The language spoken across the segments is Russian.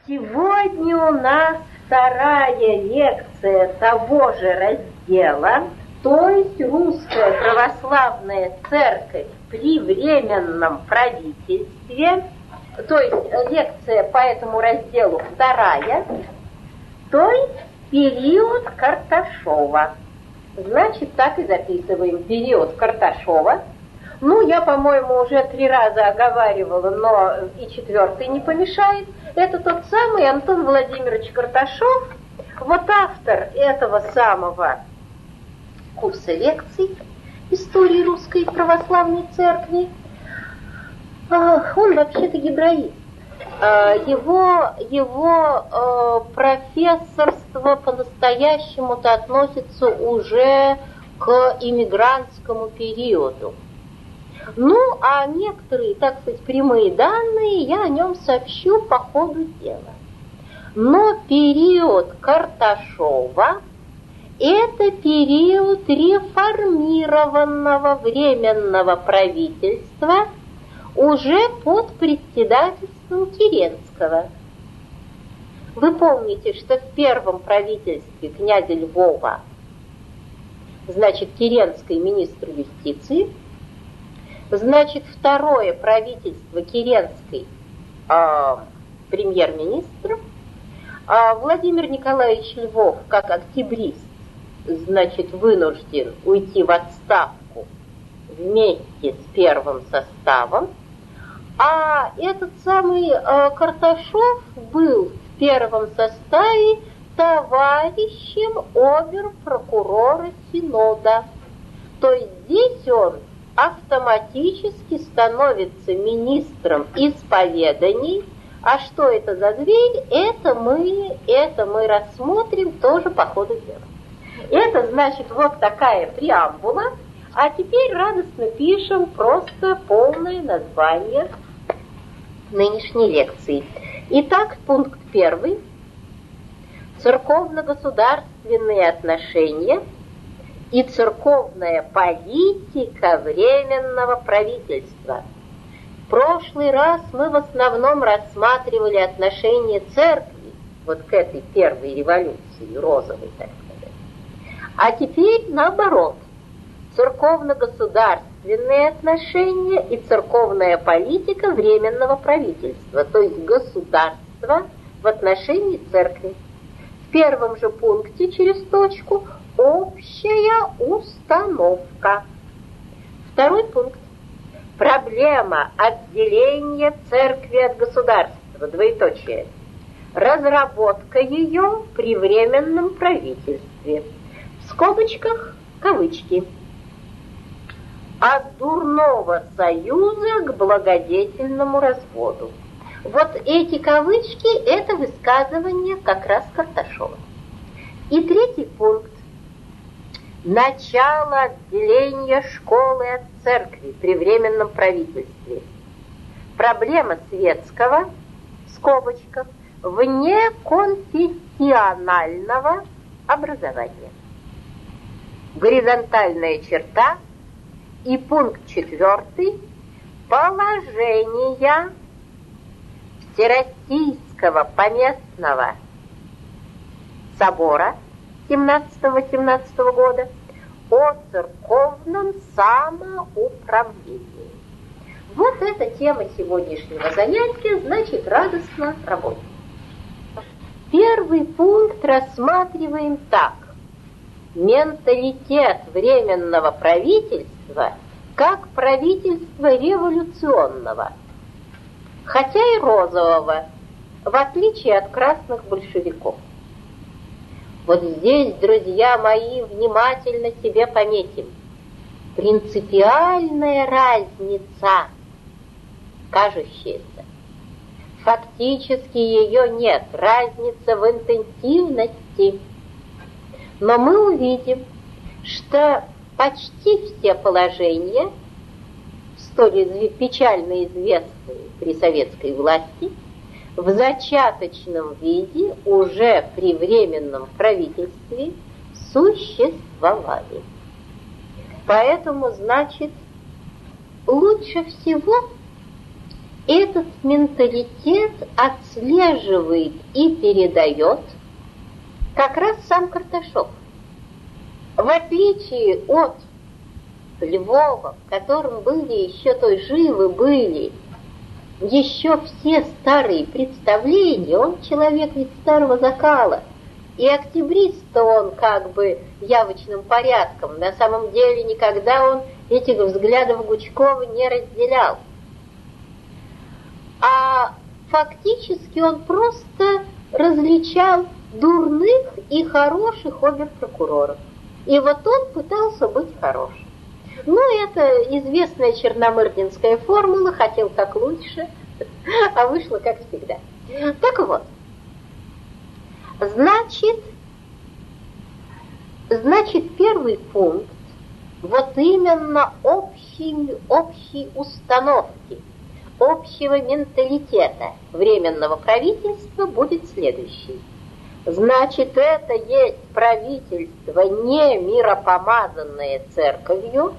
Сегодня у нас вторая лекция того же раздела, то есть Русская Православная Церковь при Временном правительстве, то есть лекция по этому разделу вторая, то есть период Карташова. Значит, так и записываем период Карташова. Ну, я, по-моему, уже 3 раза оговаривала, но и 4-й не помешает. Это тот самый Антон Владимирович Карташов, вот автор этого самого курса лекций истории Русской Православной Церкви. Он вообще-то гебраист. Его профессорство по-настоящему-то относится уже к иммигрантскому периоду. Ну, а некоторые, так сказать, прямые данные я о нем сообщу по ходу дела. Но период Карташова – это период реформированного Временного правительства уже под председательством Керенского. Вы помните, что в первом правительстве князя Львова, значит, Керенской министр юстиции, значит, второе правительство Керенской премьер-министр, Владимир Николаевич Львов, как октябрист, значит, вынужден уйти в отставку вместе с первым составом, а этот самый Карташов был в первом составе товарищем обер-прокурора Синода. То есть здесь он автоматически становится министром исповеданий. А что это за дверь, это мы рассмотрим тоже по ходу дела. Это значит вот такая преамбула. А теперь радостно пишем просто полное название нынешней лекции. Итак, пункт 1. Церковно-государственные отношения и церковная политика Временного правительства. В прошлый раз мы в основном рассматривали отношения церкви вот к этой первой революции, розовой, так сказать. А теперь наоборот. Церковно-государственные отношения и церковная политика Временного правительства, то есть государство в отношении церкви. В первом же пункте через точку общая установка. Второй пункт. Проблема отделения церкви от государства, двоеточие. Разработка ее при Временном правительстве. В скобочках кавычки. От дурного союза к благодетельному разводу. Вот эти кавычки – это высказывание как раз Карташова. И третий пункт. Начало отделения школы от церкви при Временном правительстве. Проблема светского, в скобочках, внеконфессионального образования. Горизонтальная черта. И пункт 4. Положение Всероссийского поместного собора 17-18 года о церковном самоуправлении. Вот эта тема сегодняшнего занятия, значит, радостно работаем. Первый пункт рассматриваем так. Менталитет Временного правительства как правительства революционного, хотя и розового, в отличие от красных большевиков. Вот здесь, друзья мои, внимательно себе пометим. Принципиальная разница, кажущаяся. Фактически ее нет, разница в интенсивности. Но мы увидим, что почти все положения, столь печально известные при советской власти, в зачаточном виде уже при Временном правительстве существовали. Поэтому, значит, лучше всего этот менталитет отслеживает и передает как раз сам Карташов. В отличие от Львова, в котором были еще той живы были еще все старые представления, он человек ведь старого закала, и октябрист-то он как бы явочным порядком, на самом деле никогда он этих взглядов Гучкова не разделял. А фактически он просто различал дурных и хороших оберпрокуроров. И вот он пытался быть хорошим. Ну, это известная черномырдинская формула, хотел как лучше, а вышло как всегда. Так вот, значит, первый пункт вот именно общей установки, общего менталитета Временного правительства будет следующий. Значит, это есть правительство не миропомазанное церковью,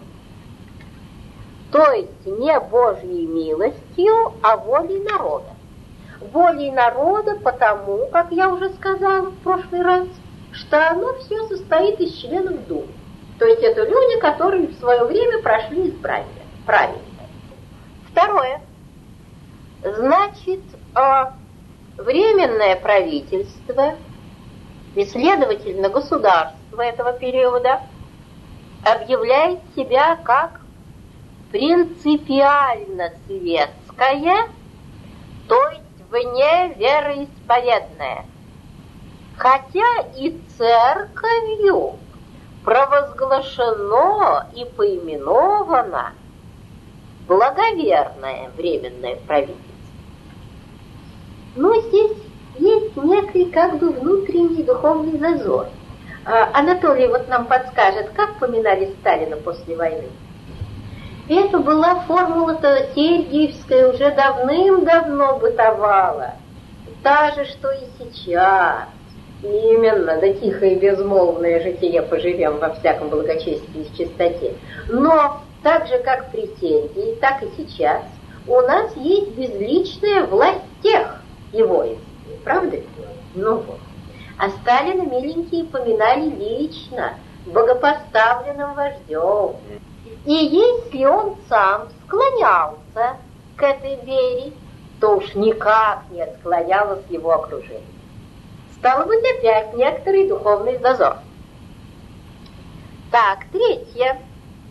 то есть не Божьей милостью, а волей народа. Волей народа потому, как я уже сказала в прошлый раз, что оно все состоит из членов Думы. То есть это люди, которые в свое время прошли избрание. Правильно. Второе. Значит, Временное правительство и, следовательно, государство этого периода объявляет себя как принципиально светское, то есть вне вероисповедное. Хотя и церковью провозглашено и поименовано благоверное Временное правительство. Но здесь есть некий как бы внутренний духовный зазор. Анатолий вот нам подскажет, как поминали Сталина после войны. Это была формула-то Сергиевская, уже давным-давно бытовала. Та же, что и сейчас. Именно, да тихое и безмолвное житие поживем во всяком благочестии и чистоте. Но так же, как при Сергии, так и сейчас у нас есть безличная власть тех и воинств. Правда? Ну вот. А Сталина, миленькие, поминали лично, богопоставленным вождем. И если он сам склонялся к этой вере, то уж никак не склонялось его окружение. Стало быть, опять некоторый духовный зазор. Так, третье.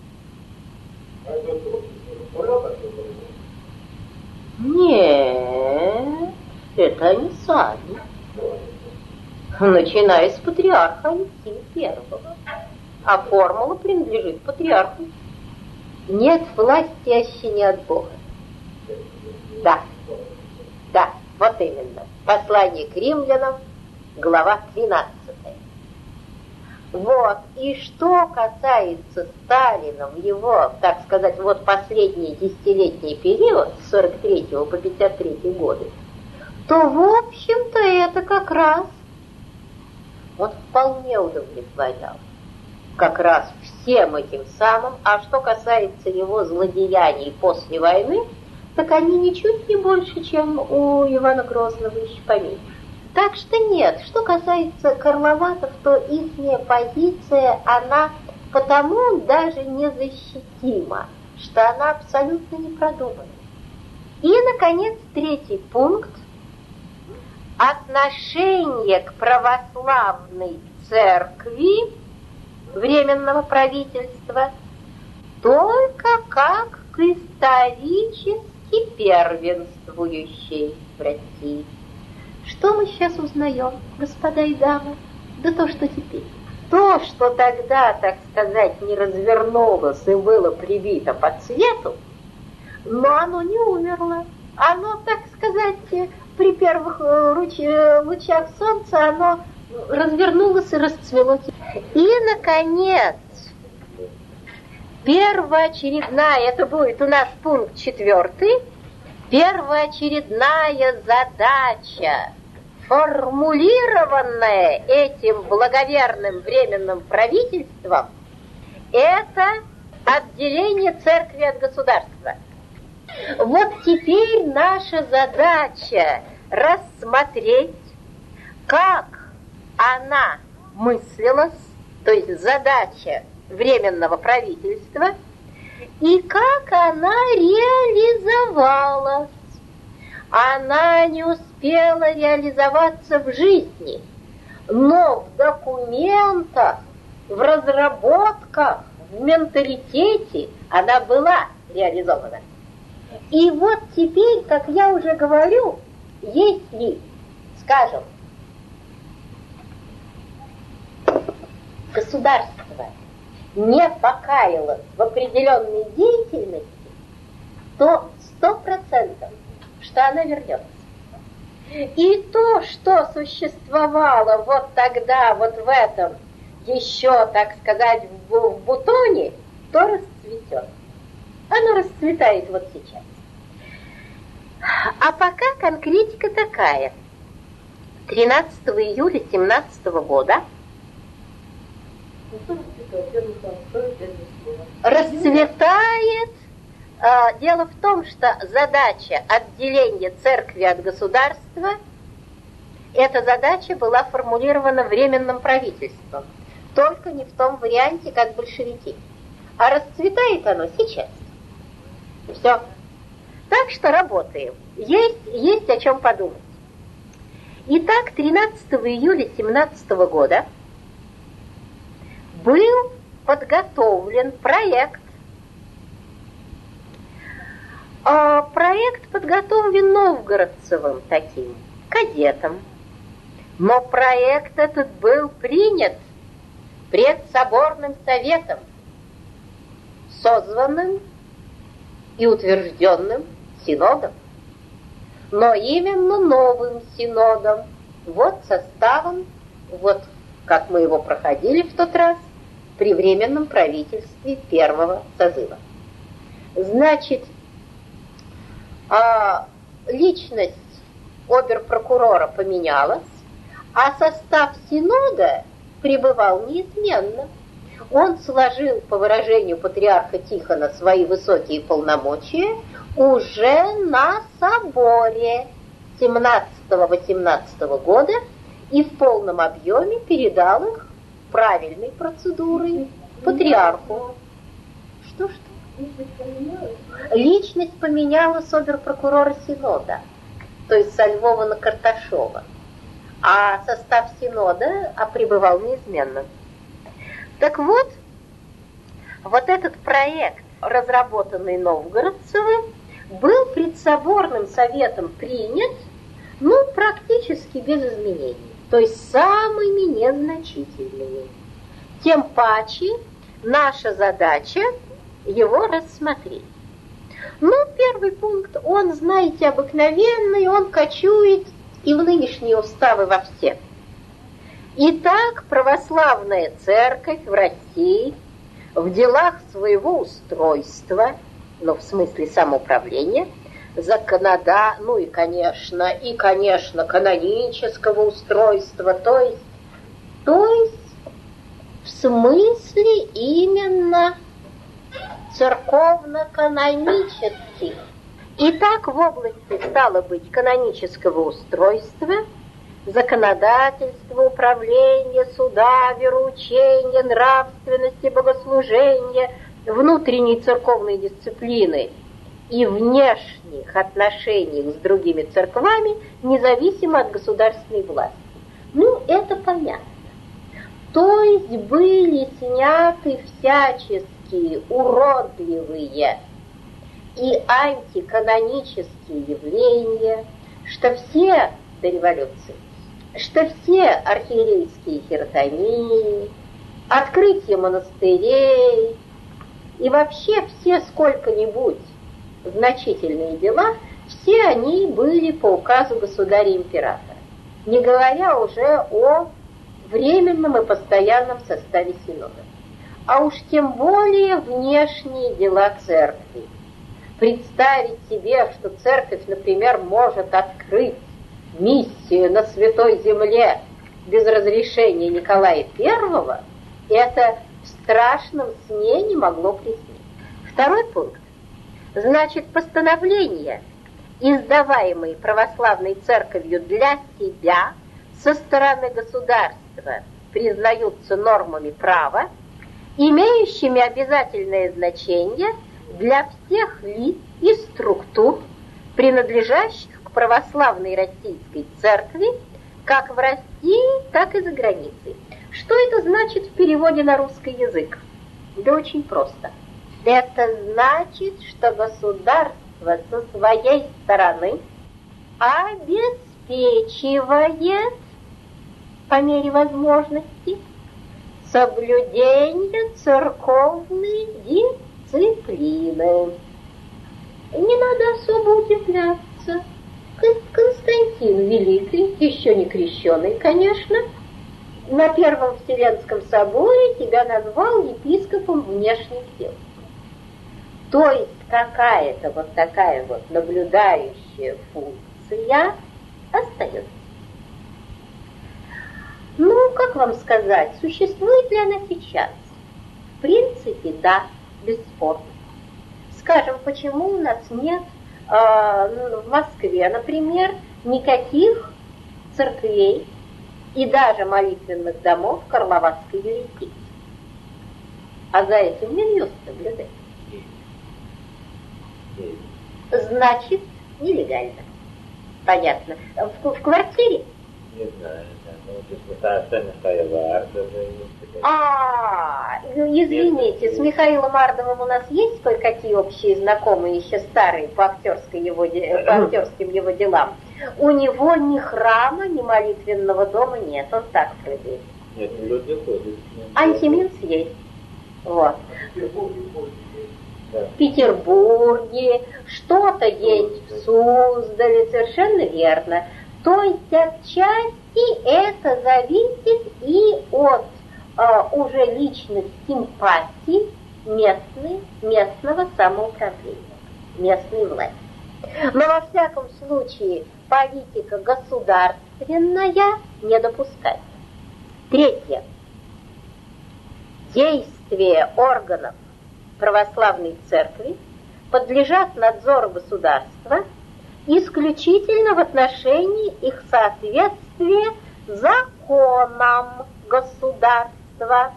Нет, это они сами. Начиная с патриарха Алексея Первого. А формула принадлежит патриарху. Нет власти, аще не от Бога. Да, вот именно. Послание к римлянам, глава 13. Вот, и что касается Сталина в его, так сказать, вот последний десятилетний период, с 43 по 53 годы, то, в общем-то, это как раз он вполне удовлетворял. Как раз всем этим самым, а что касается его злодеяний после войны, так они ничуть не больше, чем у Ивана Грозного, еще поменьше. Так что нет, что касается Карловатов, то ихняя позиция, она потому даже незащитима, что она абсолютно не продумана. И, наконец, третий пункт. Отношение к православной церкви Временного правительства только как к исторически первенствующей в России. Что мы сейчас узнаем, господа и дамы? Да то, что теперь. То, что тогда, так сказать, не развернулось и было прибито по цвету, но оно не умерло. Оно, так сказать, при первых лучах солнца, оно развернулось и расцвело. И, наконец, первоочередная, это будет у нас пункт 4, первоочередная задача, формулированная этим благоверным Временным правительством, это отделение церкви от государства. Вот теперь наша задача рассмотреть, как она мыслилась, то есть задача Временного правительства, и как она реализовалась. Она не успела реализоваться в жизни, но в документах, в разработках, в менталитете она была реализована. И вот теперь, как я уже говорю, если, скажем, государство не покаялось в определенной деятельности, то 100%, что она вернется. И то, что существовало вот тогда, вот в этом, еще, так сказать, в бутоне, то расцветет. Оно расцветает вот сейчас. А пока конкретика такая. 13 июля 17 года расцветает. Дело в том, что задача отделения церкви от государства, эта задача была формулирована Временным правительством, только не в том варианте, как большевики. А расцветает оно сейчас. Все. Так что работаем. Есть о чем подумать. Итак, 13 июля 17 года был подготовлен проект. Проект подготовлен Новгородцевым таким кадетом. Но проект этот был принят предсоборным советом, созванным и утвержденным синодом. Но именно новым синодом, вот составом, вот как мы его проходили в тот раз, при Временном правительстве первого созыва. Значит, личность обер-прокурора поменялась, а состав синода пребывал неизменно. Он сложил, по выражению патриарха Тихона, свои высокие полномочия уже на соборе 17-18 года и в полном объеме передал их правильной процедурой патриарху. Что? Личность поменялась обер-прокурора синода, то есть со Львова на Карташова, а состав синода пребывал неизменно. Так вот этот проект, разработанный Новгородцевым, был предсоборным советом принят, практически без изменений, то есть самыми незначительными. Тем паче наша задача его рассмотреть. Первый пункт, он, знаете, обыкновенный, он кочует и в нынешние уставы во все. Итак, православная церковь в России в делах своего устройства, в смысле самоуправления, и, конечно, канонического устройства, то есть в смысле именно церковно-канонических. Итак, в области, стало быть, канонического устройства, законодательства, управления, суда, вероучения, нравственности, богослужения, внутренней церковной дисциплины и внешних отношений с другими церквами, независимо от государственной власти. Это понятно. То есть были сняты всяческие уродливые и антиканонические явления, что все до революции, что все архиерейские хиротонии, открытие монастырей и вообще все сколько-нибудь значительные дела, все они были по указу государя-императора, не говоря уже о временном и постоянном составе синода. А уж тем более внешние дела церкви. Представить себе, что церковь, например, может открыть миссию на Святой Земле без разрешения Николая I, это в страшном сне не могло присниться. Второй пункт. Значит, постановления, издаваемые православной церковью для себя со стороны государства, признаются нормами права, имеющими обязательное значение для всех лиц и структур, принадлежащих к православной российской церкви, как в России, так и за границей. Что это значит в переводе на русский язык? Да очень просто. Это значит, что государство со своей стороны обеспечивает по мере возможности соблюдение церковной дисциплины. Не надо особо удивляться. Константин Великий, еще не крещеный, конечно, на Первом Вселенском соборе тебя назвал епископом внешних дел. То есть какая-то вот такая вот наблюдающая функция остается. Ну, как вам сказать, существует ли она сейчас? В принципе, да, бесспорно. Скажем, почему у нас нет в Москве, например, никаких церквей и даже молитвенных домов Карловацкой юрисдикции? А за этим Минюст наблюдает. Значит, нелегально. Понятно. В квартире? Не знаю, извините, с Михаилом Ардовым у нас есть кое-какие общие знакомые, еще старые, по актерским его делам. У него ни храма, ни молитвенного дома нет, он так прыгает. Нет, люди ходят. Антиминс есть. Вот. В Петербурге, что-то есть в Суздале, совершенно верно. То есть отчасти это зависит и от уже личных симпатий местного самоуправления, местной власти. Но во всяком случае политика государственная не допускается. Третье. Действия органов православной церкви подлежат надзору государства исключительно в отношении их соответствия законам государства.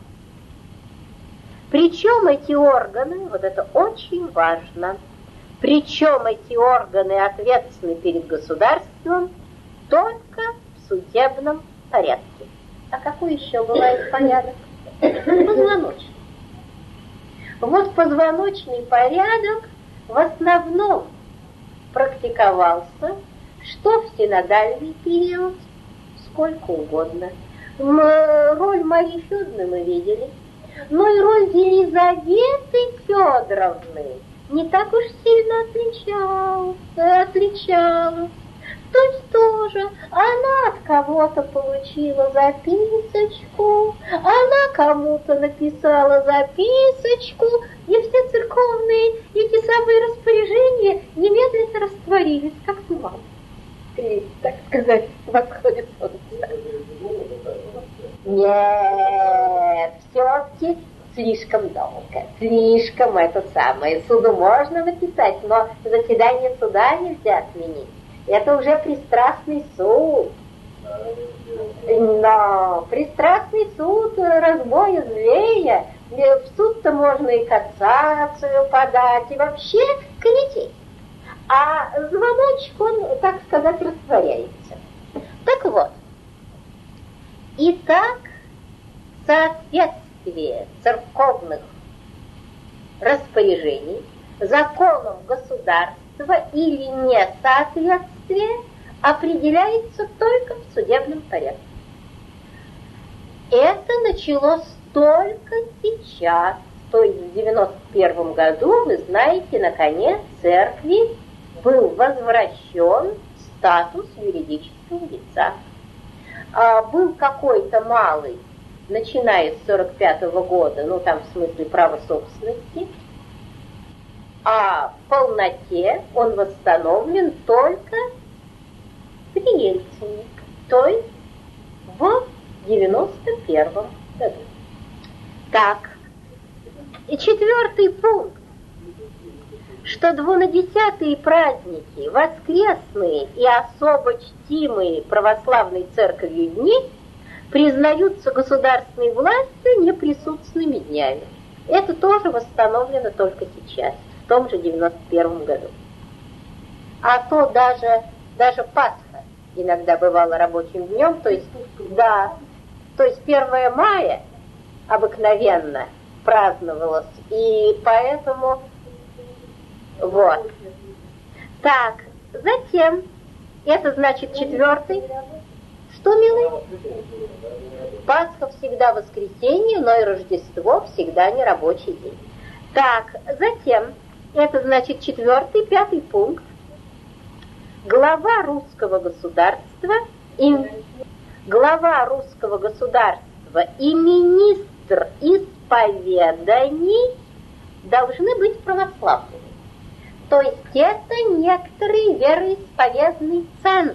Причем эти органы, вот это очень важно, причем эти органы ответственны перед государством только в судебном порядке. А какой еще бывает порядок? Позвоночный. Вот позвоночный порядок в основном практиковался, что в синодальный период, сколько угодно. Роль Марии Федоровны мы видели, но и роль Елизаветы Федоровны не так уж сильно отличалась. То есть тоже она от кого-то получила записочку, она кому-то написала записочку, и все церковные эти самые распоряжения немедленно растворились, как туман. И, так сказать, восходит солнце. Нет, все-таки слишком долго, слишком это самое. Суду можно написать, но заседание суда нельзя отменить. Это уже пристрастный суд. Но пристрастный суд разбоя злее. В суд-то можно и кассацию подать, и вообще комитет. А звоночек, он, так сказать, растворяется. Так вот. Итак, соответствие церковных распоряжений законам государства или несоответствие определяется только в судебном порядке. Это началось только сейчас, то есть в 91 году, вы знаете, наконец, церкви был возвращен статус юридического лица. Был какой-то малый, начиная с 45 года, ну там в смысле права собственности, а в полноте он восстановлен только при Ельцине, то есть в 91 году. Так, и четвертый пункт. что двунадесятые праздники, воскресные и особо чтимые православной церковью дни признаются государственной властью неприсутственными днями. Это тоже восстановлено только сейчас, в том же 91 году. А то даже Пасха иногда бывала рабочим днем, то есть 1 мая обыкновенно праздновалось, и поэтому вот. Так, затем, это значит 4-й. Что, милый? Пасха всегда воскресенье, но и Рождество всегда не рабочий день. Так, затем, это значит 4-й, 5-й пункт. Глава русского государства и министр исповеданий должны быть православными. То есть это некоторый вероисповедный ценз.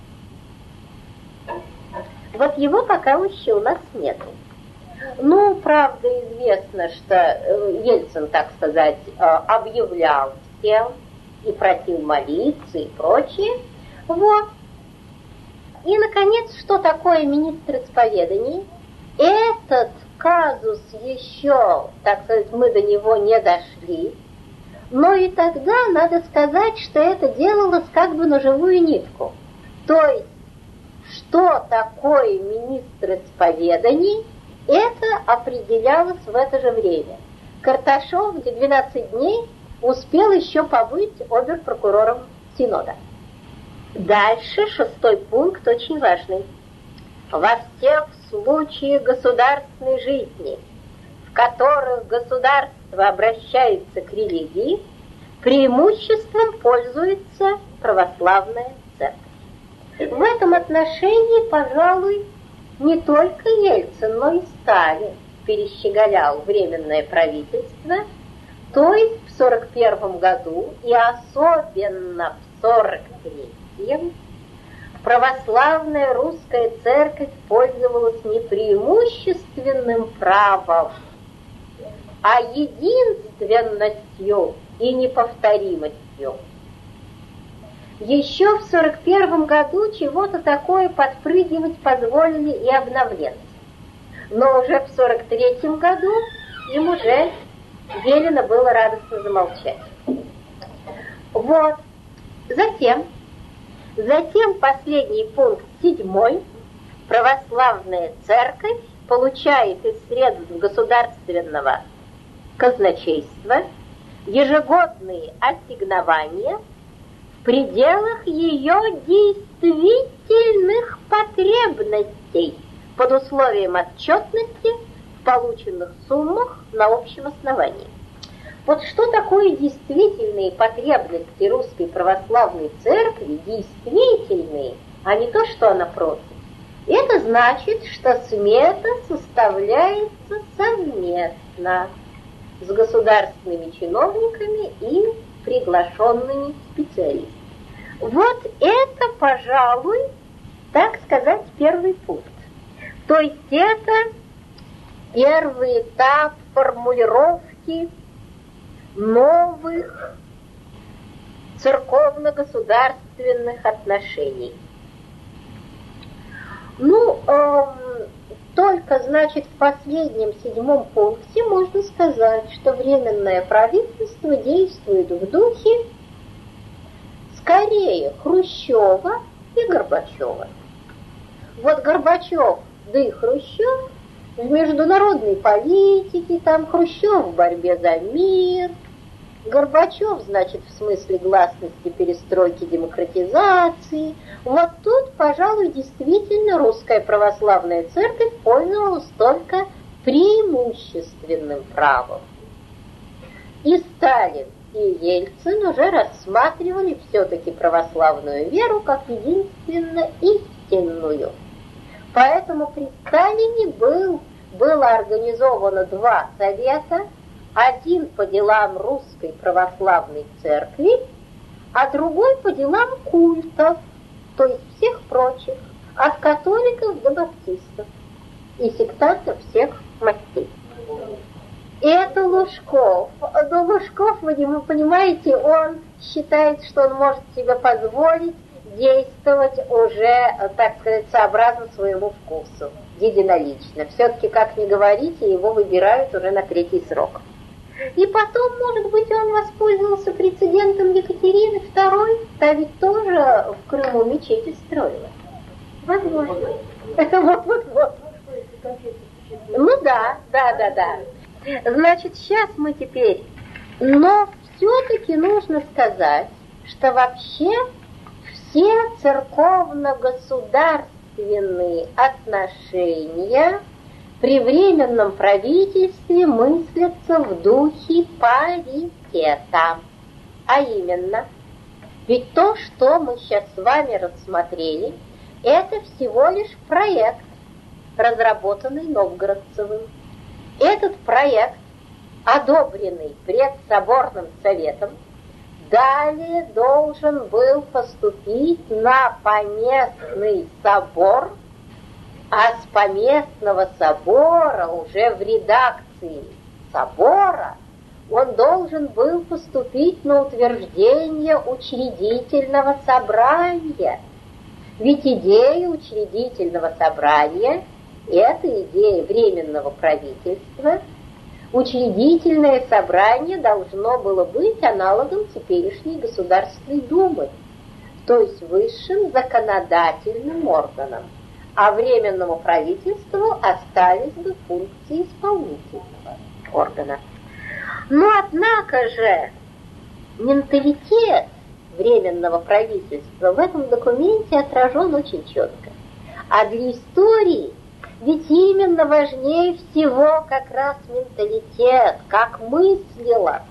Вот его пока еще у нас нет. Ну, правда, известно, что Ельцин, так сказать, объявлял всем и просил молиться и прочее. Вот. И, наконец, что такое министр исповеданий? Этот казус еще, так сказать, мы до него не дошли. Но и тогда надо сказать, что это делалось как бы на живую нитку. То есть, что такое министр исповеданий, это определялось в это же время. Карташов, где 12 дней, успел еще побыть обер-прокурором Синода. Дальше 6-й пункт очень важный. Во всех случаях государственной жизни, в которых государство обращается к религии, преимуществом пользуется православная церковь. В этом отношении, пожалуй, не только Ельцин, но и Сталин перещеголял Временное правительство, то есть в 1941 году и особенно в 1943 православная русская церковь пользовалась не преимущественным правом, а единственностью и неповторимостью. Еще в 1941 году чего-то такое подпрыгивать позволили и обновленцы. Но уже в 1943 году им уже велено было радостно замолчать. Вот. Затем последний пункт 7. Православная церковь получает из средств государственного казначейства ежегодные ассигнования в пределах ее действительных потребностей под условием отчетности в полученных суммах на общем основании. Вот что такое действительные потребности Русской Православной Церкви, действительные, а не то, что она просит. Это значит, что смета составляется совместно с государственными чиновниками и приглашенными специалистами. Вот это, пожалуй, так сказать, первый пункт. То есть это первый этап формулировки новых церковно-государственных отношений. Только, значит, в последнем 7 пункте можно сказать, что Временное правительство действует в духе скорее Хрущева и Горбачева. Вот Горбачев, да и Хрущев в международной политике, там Хрущев в борьбе за мир, Горбачев, значит, в смысле гласности, перестройки, демократизации. Вот тут, пожалуй, действительно русская православная церковь пользовалась только преимущественным правом. И Сталин, и Ельцин уже рассматривали все-таки православную веру как единственно истинную. Поэтому при Сталине было организовано 2 совета, один по делам Русской Православной Церкви, а другой по делам культов, то есть всех прочих, от католиков до баптистов и сектантов всех мастей. Это Лужков. Но Лужков, вы понимаете, он считает, что он может себе позволить действовать уже, так сказать, сообразно своему вкусу, единолично. Все-таки, как ни говорите, его выбирают уже на 3-й срок. И потом, может быть, он воспользовался прецедентом Екатерины II, та ведь тоже в Крыму мечети строила. Возможно. Вот. Ну да. Значит, сейчас мы теперь... Но все-таки нужно сказать, что вообще все церковно-государственные отношения при временном правительстве мыслятся в духе паритета. А именно, ведь то, что мы сейчас с вами рассмотрели, это всего лишь проект, разработанный Новгородцевым. Этот проект, одобренный предсоборным советом, далее должен был поступить на поместный собор, а с поместного собора уже в редакции собора он должен был поступить на утверждение учредительного собрания. Ведь идея учредительного собрания – это идея временного правительства. Учредительное собрание должно было быть аналогом теперешней Государственной Думы, то есть высшим законодательным органом, а временному правительству остались бы функции исполнительного органа. Но однако же менталитет временного правительства в этом документе отражен очень четко. А для истории ведь именно важнее всего как раз менталитет, как мыслила.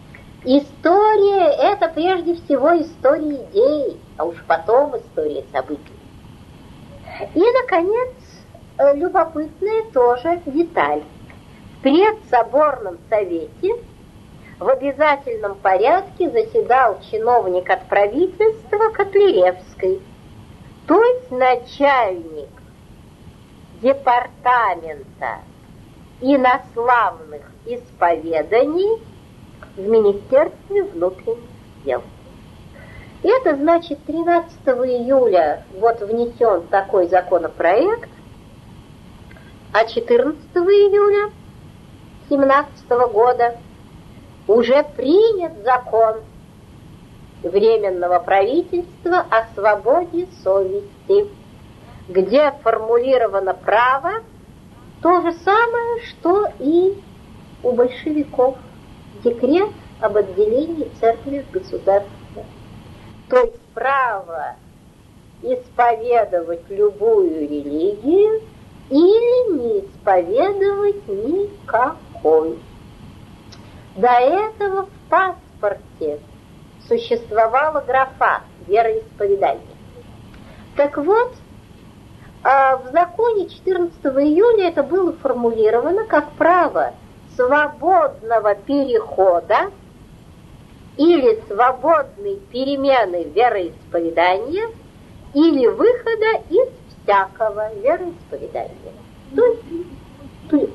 История – это прежде всего история идей, а уж потом история событий. И, наконец, любопытная тоже деталь. В предсоборном совете в обязательном порядке заседал чиновник от правительства Котляревский, то есть начальник департамента инославных исповеданий в Министерстве внутренних дел. Это значит, 13 июля вот внесен такой законопроект, а 14 июля 17 года уже принят закон Временного правительства о свободе совести, где формулировано право то же самое, что и у большевиков. Декрет об отделении церкви от государства. То есть право исповедовать любую религию или не исповедовать никакой. До этого в паспорте существовала графа вероисповедания. Так вот, в законе 14 июля это было формулировано как право свободного перехода или свободной перемены вероисповедания или выхода из всякого вероисповедания. То есть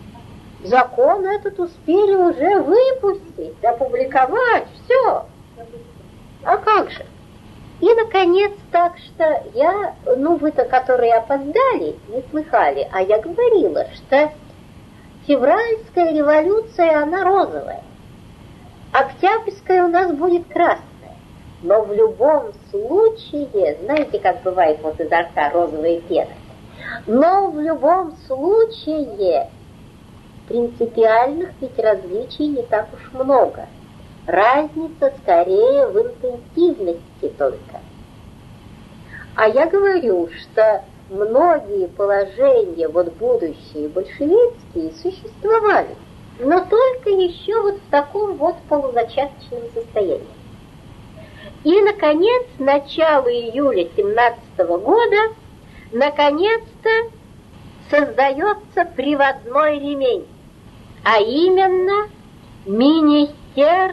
закон этот успели уже выпустить, опубликовать, все. А как же? И, наконец, так что вы-то, которые опоздали, не слыхали, а я говорила, что февральская революция, она розовая. Октябрьская у нас будет красная. Но в любом случае, знаете, как бывает вот изо рта розовая пена, но в любом случае принципиальных ведь различий не так уж много. Разница скорее в интенсивности только. А я говорю, что многие положения, вот будущие большевистские, существовали, но только еще вот в таком вот полузачаточном состоянии. И, наконец, начало июля 17 года, наконец-то создается приводной ремень, а именно Министерство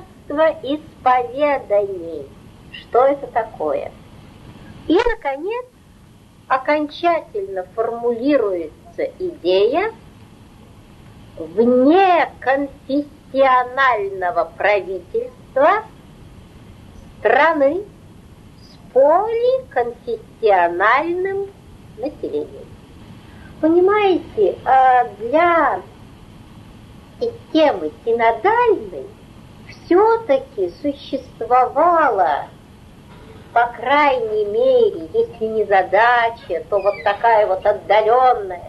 исповеданий. Что это такое? И, наконец, окончательно формулируется идея вне конфессионального правительства страны с поликонфессиональным населением. Понимаете, для системы синодальной все-таки существовала, по крайней мере, если не задача, то вот такая вот отдаленная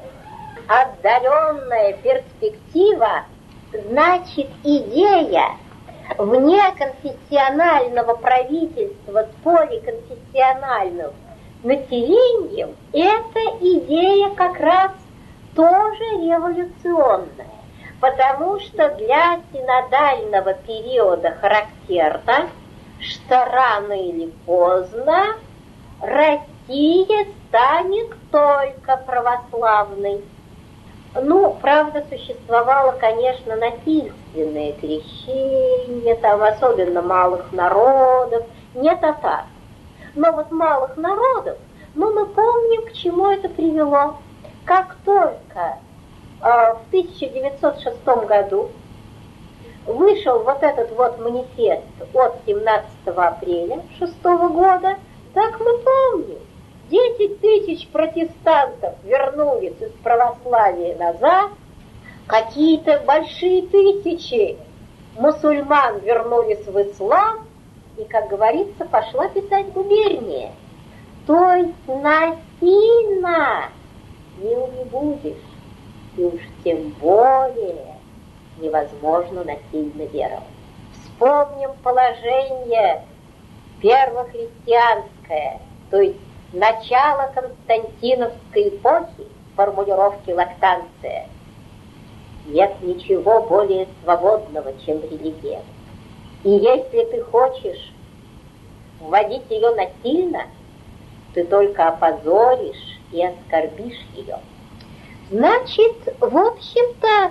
перспектива, значит, идея внеконфессионального правительства с поликонфессиональным населением, это идея как раз тоже революционная, потому что для синодального периода характерно, что рано или поздно Россия станет только православной. Ну, правда, существовало, конечно, насильственное крещение, там особенно малых народов, не татар. Но вот малых народов, мы помним, к чему это привело. Как только в 1906 году вышел вот этот вот манифест от 17 апреля 6 года, так мы помним, 10 тысяч протестантов вернулись из православия назад, какие-то большие тысячи мусульман вернулись в ислам, и, как говорится, пошла писать губерния. То есть насильно не будешь, и уж тем более невозможно насильно веровать. Вспомним положение первохристианское, то есть начало Константиновской эпохи, формулировки Лактанция. Нет ничего более свободного, чем религия. И если ты хочешь вводить ее насильно, ты только опозоришь и оскорбишь ее. Значит, в общем-то,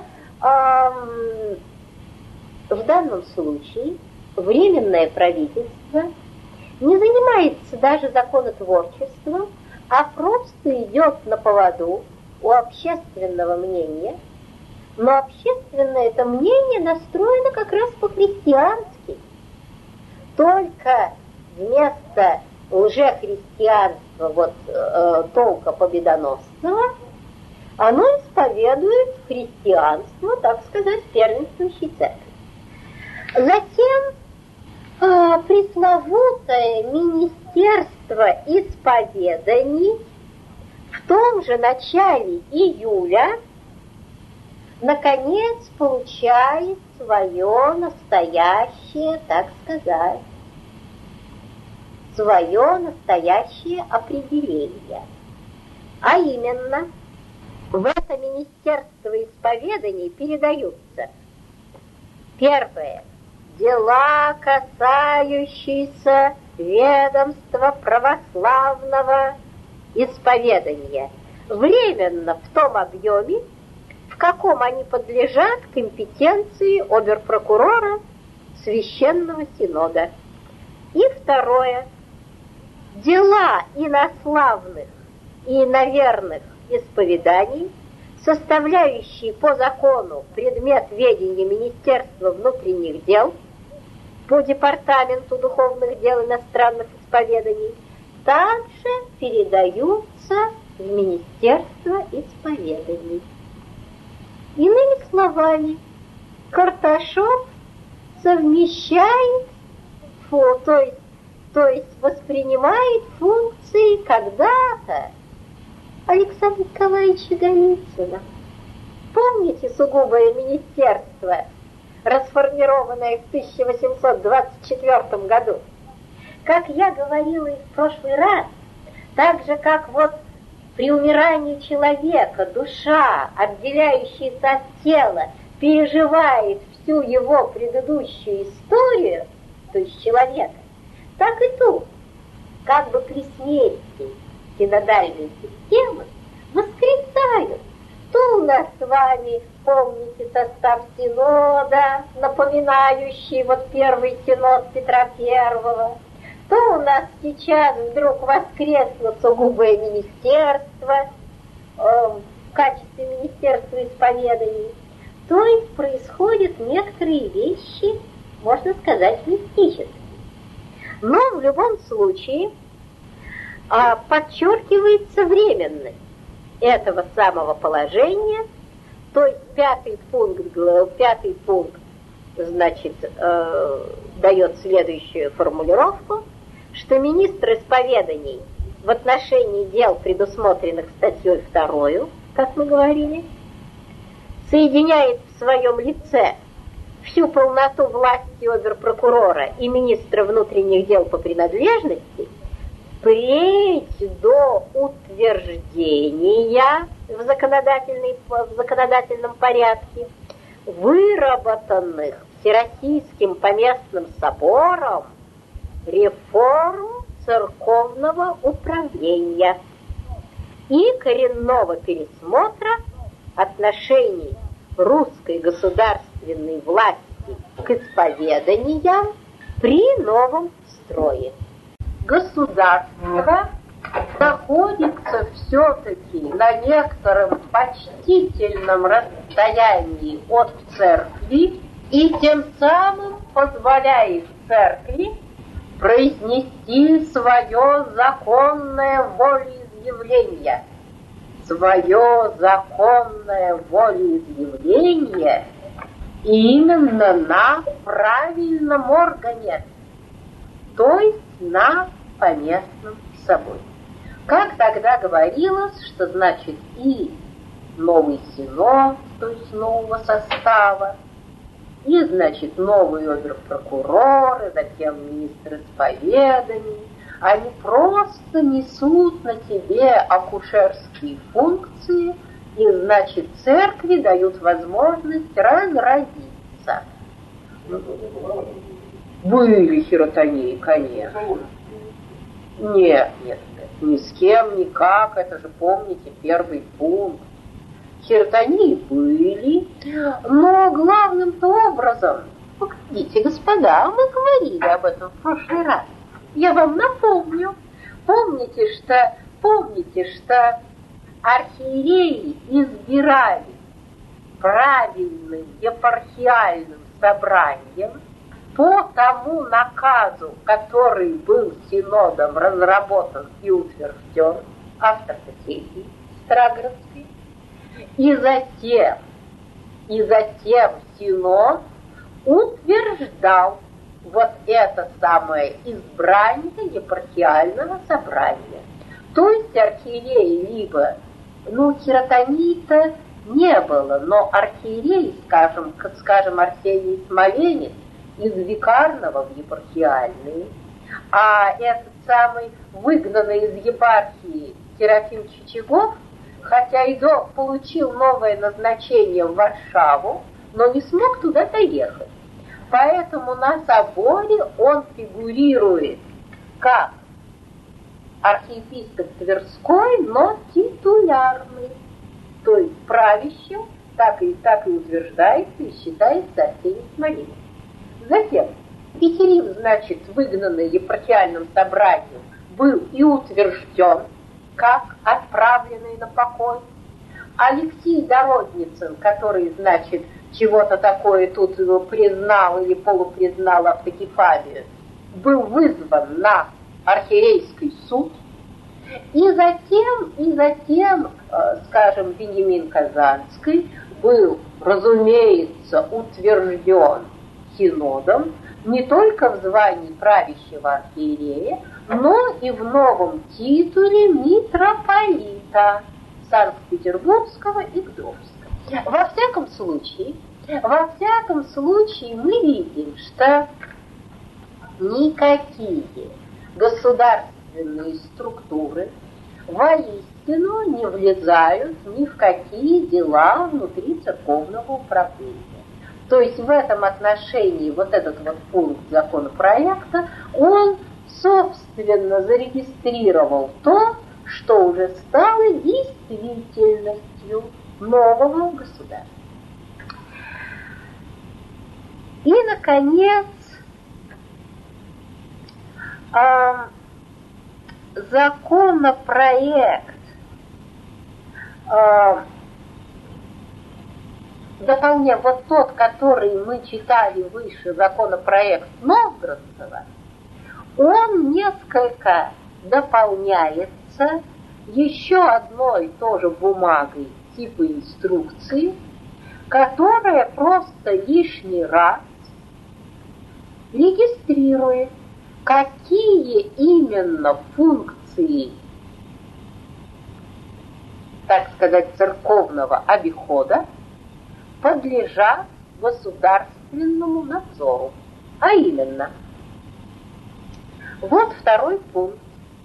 в данном случае Временное правительство не занимается даже законотворчеством, а просто идет на поводу у общественного мнения. Но общественное это мнение настроено как раз по-христиански. Только вместо лжехристианства, толка победоносного, оно исповедует христианство, так сказать, первенствующей церкви. Затем пресловутое Министерство исповеданий в том же начале июля наконец получает свое настоящее, так сказать, свое настоящее определение. А именно, в это Министерство исповеданий передаются: первое – дела, касающиеся ведомства православного исповедания, временно в том объеме, в каком они подлежат компетенции оберпрокурора Священного Синода. И второе – дела инославных и иноверных исповеданий, составляющие по закону предмет ведения Министерства внутренних дел по Департаменту духовных дел иностранных исповеданий, также передаются в Министерство исповеданий. Иными словами, Карташов совмещает, то есть воспринимает функции когда-то Александра Николаевича Голицына. Помните сугубое министерство, расформированное в 1824 году? Как я говорила и в прошлый раз, так же, как при умирании человека душа, отделяющаяся от тела, переживает всю его предыдущую историю, то есть человека, так и тут, как бы при смерти синодальной системы, воскресают. То у нас с вами, помните, состав синода, напоминающий первый синод Петра I, то у нас сейчас вдруг воскресло сугубое министерство в качестве министерства исповеданий, То есть происходят некоторые вещи, можно сказать, мистические. Но в любом случае подчеркивается временность этого самого положения, то есть пятый пункт, значит, дает следующую формулировку, что министр исповеданий в отношении дел, предусмотренных статьей 2, как мы говорили, соединяет в своем лице всю полноту власти обер-прокурора и министра внутренних дел по принадлежности впредь до утверждения в законодательном порядке выработанных Всероссийским поместным собором реформ церковного управления и коренного пересмотра отношений русской государственной власти к исповеданиям при новом строе. Государство находится все-таки на некотором почтительном расстоянии от церкви и тем самым позволяет церкви произнести свое законное волеизъявление. Свое законное волеизъявление именно на правильном органе, то есть на поместном соборе. Как тогда говорилось, что значит и новый синод, то есть нового состава, и значит новые обер-прокуроры, затем министр исповеданий, они просто несут на себе акушерские функции, и значит церкви дают возможность разродиться. Были хиротонии, конечно. Нет, ни с кем, никак, это же, помните, первый пункт. Хиротонии были, но главным-то образом, погодите, господа, мы говорили об этом в прошлый раз. Я вам напомню, помните, что архиереи избирали правильным епархиальным собранием по тому наказу, который был синодом разработан и утвержден, автор статьи Старогородской, и затем синод утверждал вот это самое избрание епархиального собрания. То есть архиереи либо, хиротонии-то не было, но архиерей, скажем, Арсений Смоленец, из викарного в епархиальный, а этот самый выгнанный из епархии Серафим Чичагов, хотя и получил новое назначение в Варшаву, но не смог туда доехать. Поэтому на соборе он фигурирует как архиепископ Тверской, но титулярный, то есть правящим, так и утверждается и считается Арсений Смоленец. Затем Петерим, значит, выгнанный епархиальным собранием, был и утвержден как отправленный на покой. Алексей Дородницын, который, значит, чего-то такое тут признал или полупризнал автокефалию, был вызван на архиерейский суд. И затем, скажем, Вениамин Казанский был, разумеется, утвержден синодом не только в звании правящего архиерея, но и в новом титуле митрополита Санкт-Петербургского и Гдовского. Во всяком случае мы видим, что никакие государственные структуры воистину не влезают ни в какие дела внутри церковного управления. То есть в этом отношении вот этот вот пункт законопроекта, он собственно зарегистрировал то, что уже стало действительностью нового государства. И, наконец, законопроект дополняя вот тот, который мы читали выше, законопроект Новгородцева, он несколько дополняется еще одной тоже бумагой типа инструкции, которая просто лишний раз регистрирует, какие именно функции, так сказать, церковного обихода подлежат государственному надзору. А именно, вот второй пункт.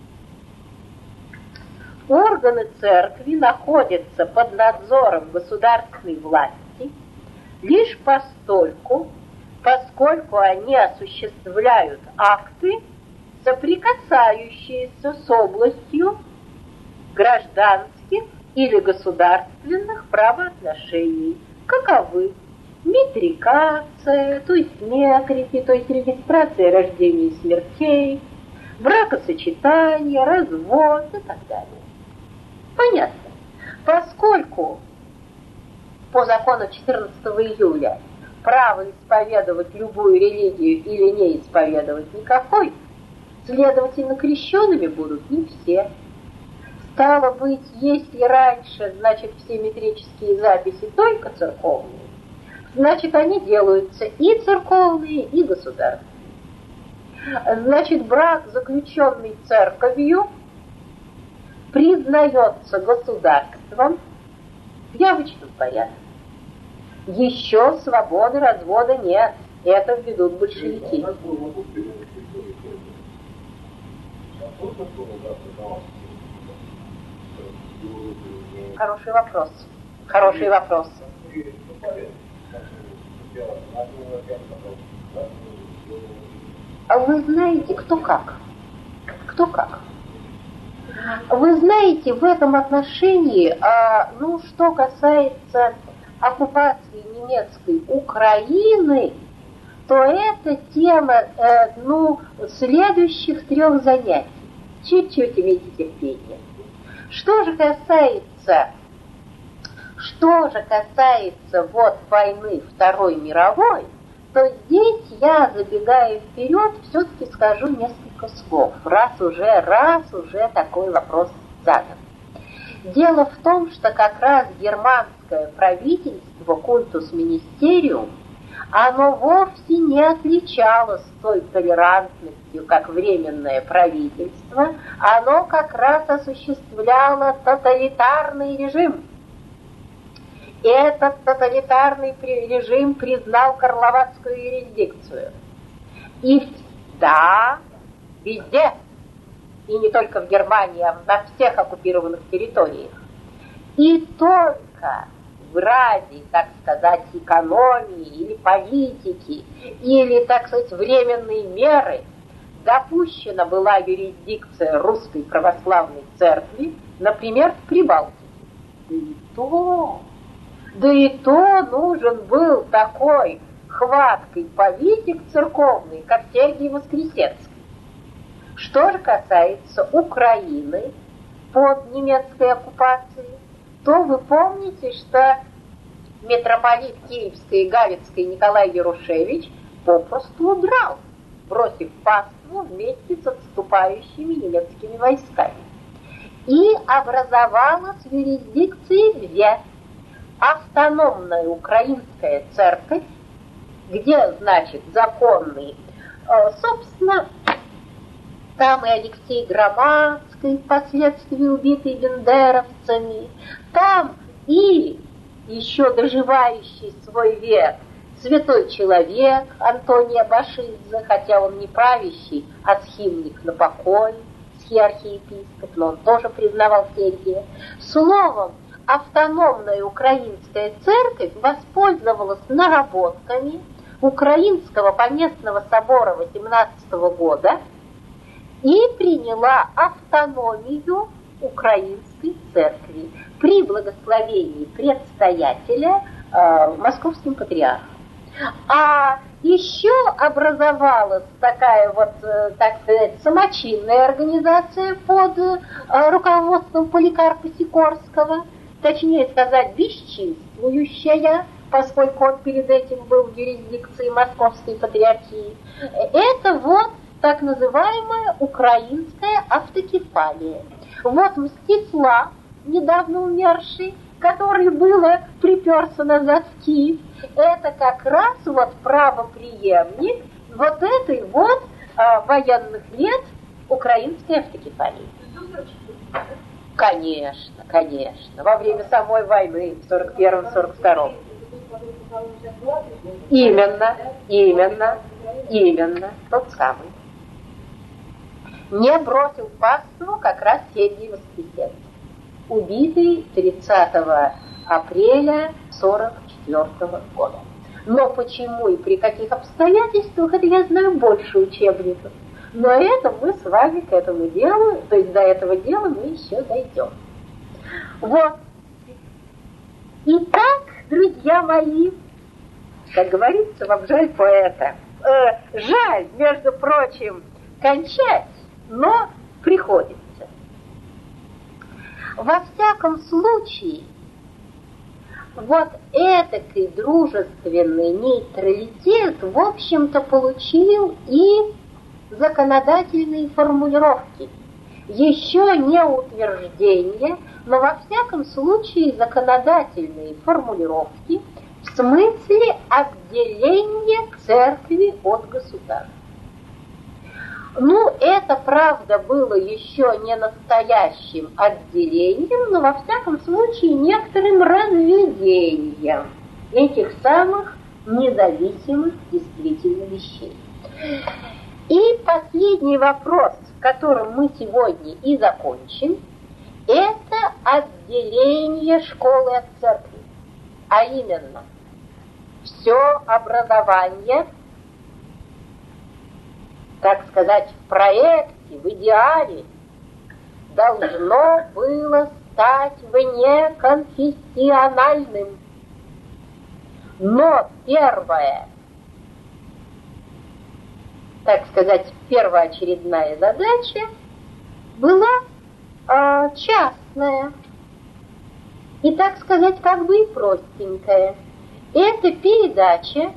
Органы церкви находятся под надзором государственной власти лишь поскольку они осуществляют акты, соприкасающиеся с областью гражданских или государственных правоотношений, каковы метрикация, то есть некрики, то есть регистрация рождений и смертей, бракосочетание, развод и так далее. Понятно. Поскольку по закону 14 июля право исповедовать любую религию или не исповедовать никакой, следовательно, крещенными будут не все. Стало быть, если раньше, значит, все метрические записи только церковные, значит, они делаются и церковные, и государственные. Значит, брак, заключенный церковью, признается государством в явочном порядке. Еще свободы развода нет. Это введут большевики. Хороший вопрос. Хороший вопрос. А вы знаете, кто как? Кто как? Вы знаете, в этом отношении, что касается оккупации немецкой Украины, то это тема, следующих 3 занятий. Чуть-чуть имейте терпение. Что же касается вот войны Второй мировой, то здесь я, забегая вперед, все-таки скажу несколько слов, раз уже такой вопрос задан. Дело в том, что как раз германское правительство, культус министериум, оно вовсе не отличалось той толерантностью, как временное правительство, оно как раз осуществляло тоталитарный режим. И этот тоталитарный режим признал Карловацкую юрисдикцию. И да, везде, и не только в Германии, а на всех оккупированных территориях. И только ради, так сказать, экономии или политики, или, так сказать, временной меры допущена была юрисдикция Русской Православной Церкви, например, в Прибалтике. Да и то нужен был такой хваткий политик церковный, как Сергий Воскресенский. Что же касается Украины под немецкой оккупацией, то вы помните, что митрополит Киевской и Галицкой Николай Ярушевич попросту удрал, бросив паству вместе с отступающими немецкими войсками. И образовалась в юрисдикции где? Автономная украинская церковь, где, значит, законный, собственно, там и Алексей Громадский, впоследствии убитый бендеровцами, там и еще доживающий свой век святой человек Антоний Абашидзе, хотя он не правящий, а схимник на покой, схиархиепископ, но он тоже признавал Сергия. Словом, автономная украинская церковь воспользовалась наработками Украинского поместного собора 18 года и приняла автономию украинской церкви при благословении предстоятеля московским патриархом. А еще образовалась такая вот, так сказать, самочинная организация под руководством Поликарпа Сикорского, точнее сказать, бесчинствующая поскольку он перед этим был в юрисдикции Московской патриархии. Это вот так называемая украинская автокефалия. Вот Мстислав, недавно умерший, который было приперся на заски, это как раз вот правопреемник вот этой вот военных лет украинской автокефалии. Конечно, конечно. Во время самой войны в 41-42. Именно. Тот самый. Не бросил паству как раз Сергий Воскресенский, убитый 30 апреля 44 года. Но почему и при каких обстоятельствах, это я знаю больше учебников. Но это мы с вами к этому делу, то есть до этого дела мы еще дойдем. Вот. Итак, друзья мои, как говорится, вам жаль поэта. Жаль, между прочим, кончать, но приходится. Во всяком случае, вот этакий дружественный нейтралитет, в общем-то, получил и законодательные формулировки. Еще не утверждение, но во всяком случае законодательные формулировки в смысле отделения церкви от государства. Ну, это, правда, было еще не настоящим отделением, но во всяком случае некоторым разведением этих самых независимых действительно вещей. И последний вопрос, которым мы сегодня и закончим, это отделение школы от церкви. А именно, все образование, так сказать, в проекте, в идеале, должно было стать внеконфессиональным. Но первоочередная задача была частная и, так сказать, как бы и простенькая. Это передача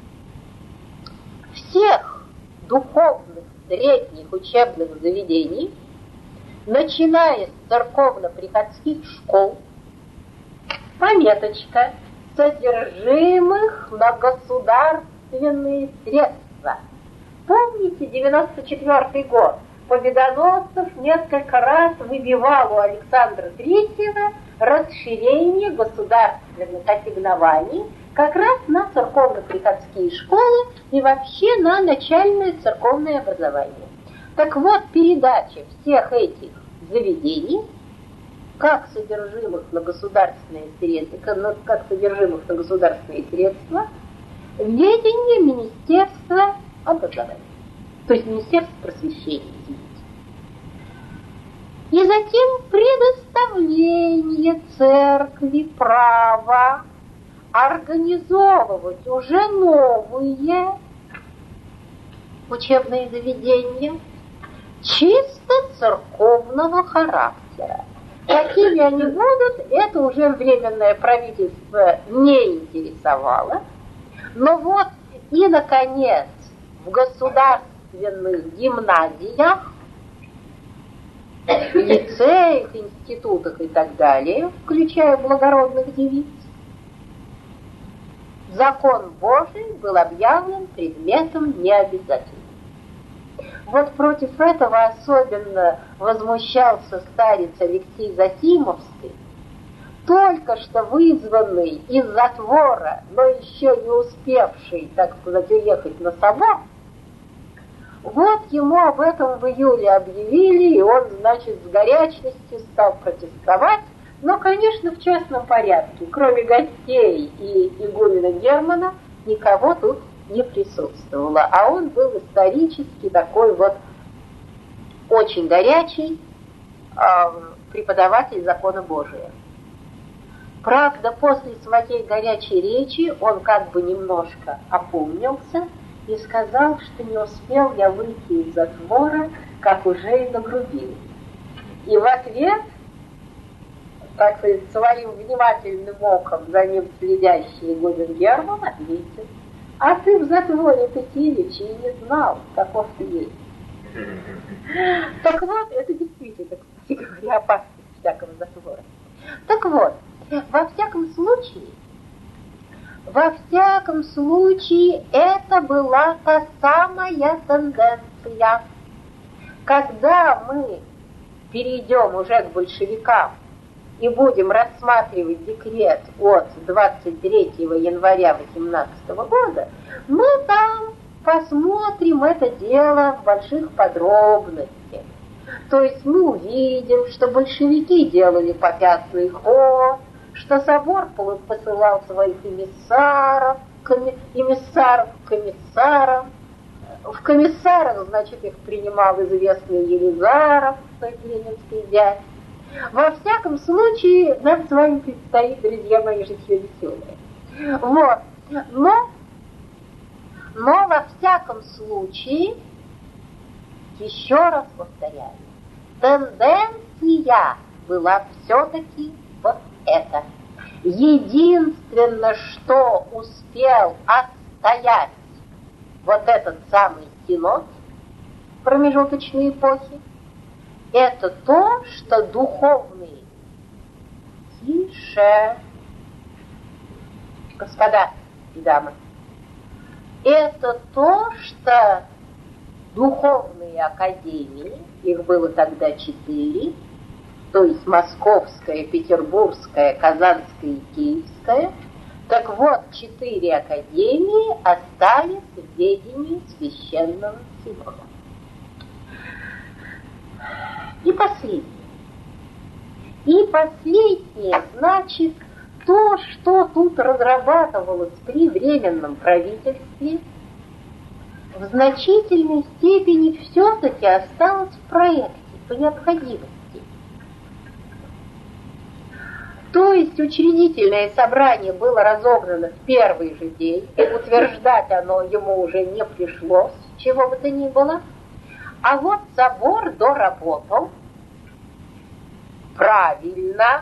всех духовных средних учебных заведений, начиная с церковно-приходских школ, пометочка, содержимых на государственные средства. Помните 94 год? Победоносцев несколько раз выбивал у Александра Третьего расширение государственных ассигнований как раз на церковно-приходские школы и вообще на начальное церковное образование. Так вот, передача всех этих заведений, как содержимых на государственные средства, в ведение Министерства образования, то есть Министерства просвещения, извините. И затем предоставление церкви права организовывать уже новые учебные заведения чисто церковного характера. Какими они будут, это уже временное правительство не интересовало. Но вот и, наконец, в государственных гимназиях, лицеях, институтах и так далее, включая благородных девиц, закон Божий был объявлен предметом необязательным. Вот против этого особенно возмущался старец Алексей Зосимовский, только что вызванный из затвора, но еще не успевший, так сказать, уехать на собор. Вот ему об этом в июле объявили, и он, значит, с горячностью стал протестовать, но, конечно, в частном порядке. Кроме гостей и игумена Германа никого тут не присутствовало. А он был исторически такой вот очень горячий преподаватель закона Божия. Правда, после своей горячей речи он как бы немножко опомнился и сказал, что не успел я выйти из затвора, как уже и нагрубил. И в ответ так сказать, своим внимательным оком за ним следящий Губен-Герман ответил: а ты в затворе Петилича и не знал, каков ты есть. Так вот, это действительно, кстати говоря, опасность всякого затвора. Так вот, во всяком случае, это была та самая тенденция. Когда мы перейдем уже к большевикам и будем рассматривать декрет от 23 января 18 года, мы там посмотрим это дело в больших подробностях. То есть мы увидим, что большевики делали попятный ход, что собор посылал своих эмиссаров к комиссарам. В комиссарах, значит, их принимал известный Елизаров, ленинский зять. Во всяком случае, нам с вами предстоит, друзья мои, житье веселое. Вот. Но во всяком случае, еще раз повторяю, тенденция была все-таки вот это. Единственное, что успел отстоять вот этот самый синод промежуточной эпохи, это то, что духовные... Тише, господа и дамы. Это то, что духовные академии, их было тогда 4, то есть Московская, Петербургская, Казанская и Киевская. Так вот, 4 академии остались в ведении Священного Синода. И последнее, значит, то, что тут разрабатывалось при Временном правительстве, в значительной степени все-таки осталось в проекте по необходимости. То есть учредительное собрание было разогнано в первый же день, и утверждать оно ему уже не пришлось, чего бы то ни было. А вот собор доработал правильно,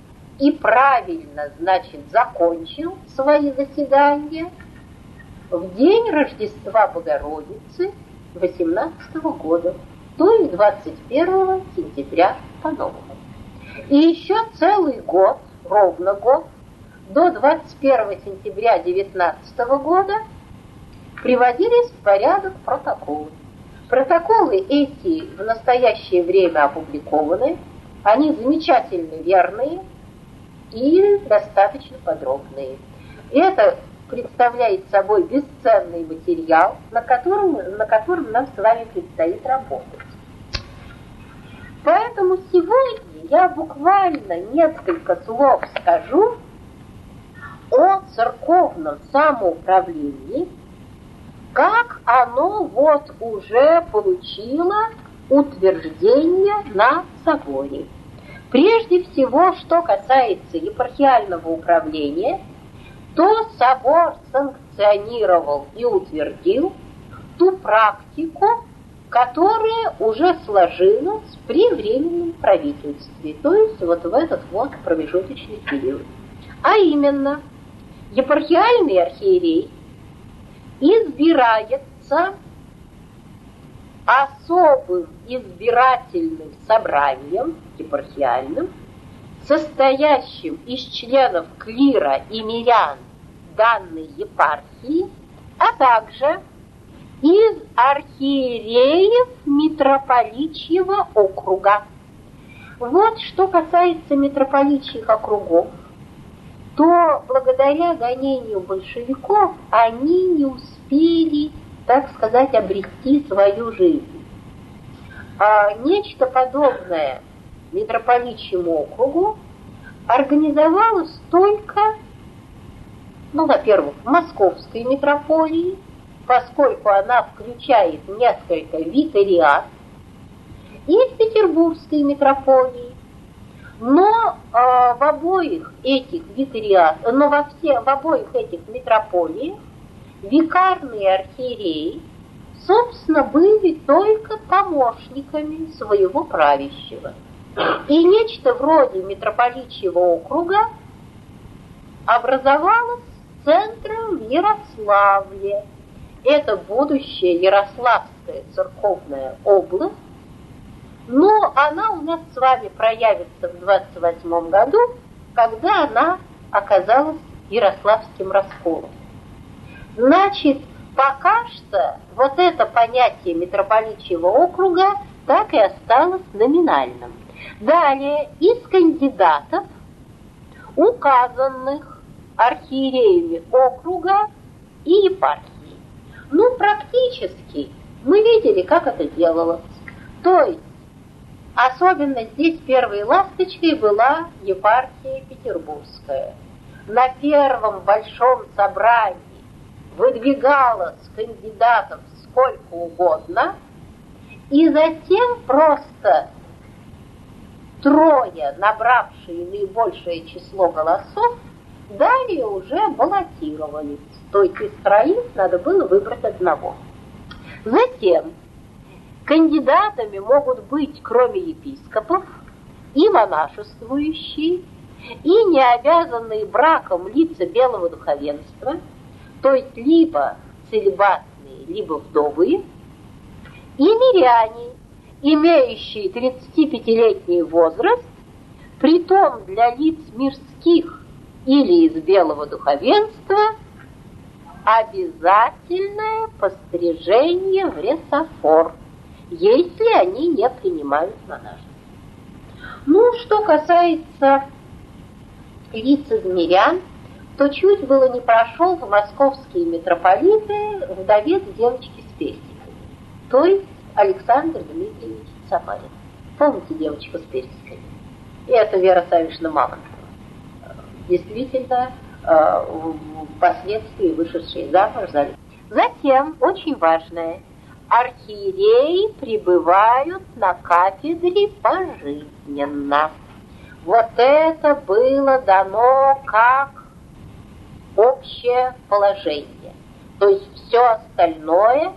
значит, закончил свои заседания в день Рождества Богородицы 18 года, то есть 21 сентября по-новому. И еще целый год, ровно год, до 21 сентября 19 года приводились в порядок протоколы. Протоколы эти в настоящее время опубликованы, они замечательно верные и достаточно подробные. Это представляет собой бесценный материал, на котором нам с вами предстоит работать. Поэтому сегодня я буквально несколько слов скажу о церковном самоуправлении, как оно вот уже получило утверждение на соборе. Прежде всего, что касается епархиального управления, то собор санкционировал и утвердил ту практику, которая уже сложилась при Временном правительстве, то есть вот в этот вот промежуточный период. А именно, епархиальный архиерей избирается особым избирательным собранием епархиальным, состоящим из членов клира и мирян данной епархии, а также из архиереев митрополичьего округа. Вот что касается митрополичьих округов, то благодаря гонению большевиков они не успели, так сказать, обрести свою жизнь. Нечто подобное митрополичьему округу организовалось только, во-первых, в Московской митрополии, поскольку она включает несколько викариат, и в Петербургской митрополии. Но в обоих этих митрополиях викарные архиереи, собственно, были только помощниками своего правящего. И нечто вроде митрополичьего округа образовалось центром в Ярославле. Это будущая Ярославская церковная область, но она у нас с вами проявится в 28 году, когда она оказалась Ярославским расколом. Значит, пока что вот это понятие митрополичьего округа так и осталось номинальным. Далее, из кандидатов, указанных архиереями округа и епархии, практически мы видели, как это делалось. То есть, особенно здесь первой ласточкой была епархия петербургская. На первом большом собрании выдвигалось кандидатов сколько угодно, и затем просто трое, набравшие наибольшее число голосов, далее уже баллотировались. То есть из троих надо было выбрать одного. Затем кандидатами могут быть, кроме епископов, и монашествующие, и не обязанные браком лица белого духовенства, то есть либо целибатные, либо вдовые, и миряне, имеющие 35-летний возраст, притом для лиц мирских или из белого духовенства, обязательное пострижение в ресофор, если они не принимают монашество. Что касается лиц из мирян, то чуть было не прошел в московские митрополиты вдовец девочки с персиками, то есть Александр Дмитриевич Самарин. Помните девочку с персиками? И это Вера Савишна Мамонтова. Действительно, впоследствии вышедшие замуж за... Затем, очень важное, архиереи пребывают на кафедре пожизненно. Вот это было дано как общее положение. То есть все остальное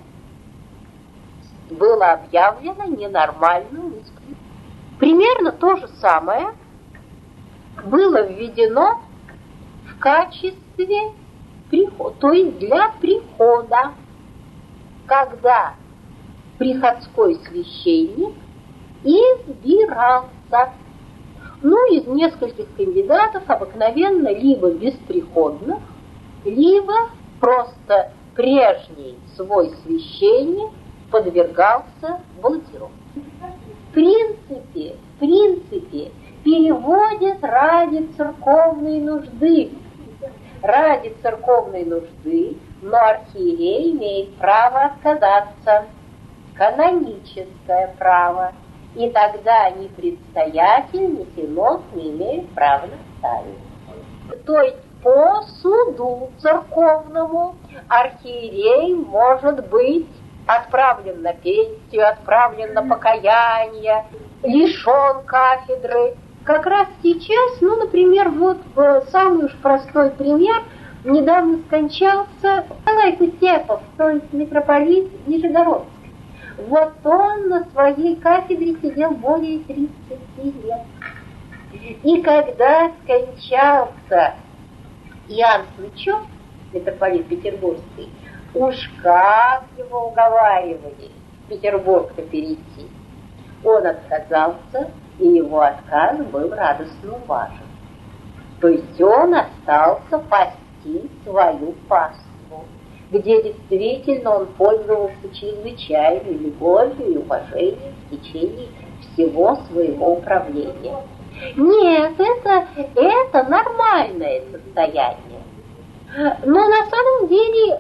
было объявлено ненормальным исключением. Примерно то же самое было введено в качестве прихода, то есть для прихода, когда приходской священник избирался. Из нескольких кандидатов обыкновенно либо бесприходных, либо просто прежний свой священник подвергался баллотировке. В принципе, переводят ради церковной нужды. Ради церковной нужды, но архиерей имеет право отказаться. Каноническое право. И тогда ни предстоятель, ни синод не имеют права наставить. То есть по суду церковному архиерей может быть отправлен на пенсию, отправлен на покаяние, лишен кафедры. Как раз сейчас, например, самый уж простой пример, недавно скончался Николай Кутепов, то есть митрополит Нижегородский. Вот он на своей кафедре сидел более 30 лет. И когда скончался Иоанн Слычев, митрополит Петербургский, уж как его уговаривали в Петербург-то перейти. Он отказался, и его отказ был радостно уважен. То есть он остался пасти свою паству, где действительно он пользовался чрезвычайной любовью и уважением в течение всего своего управления. Нет, это нормальное состояние. Но на самом деле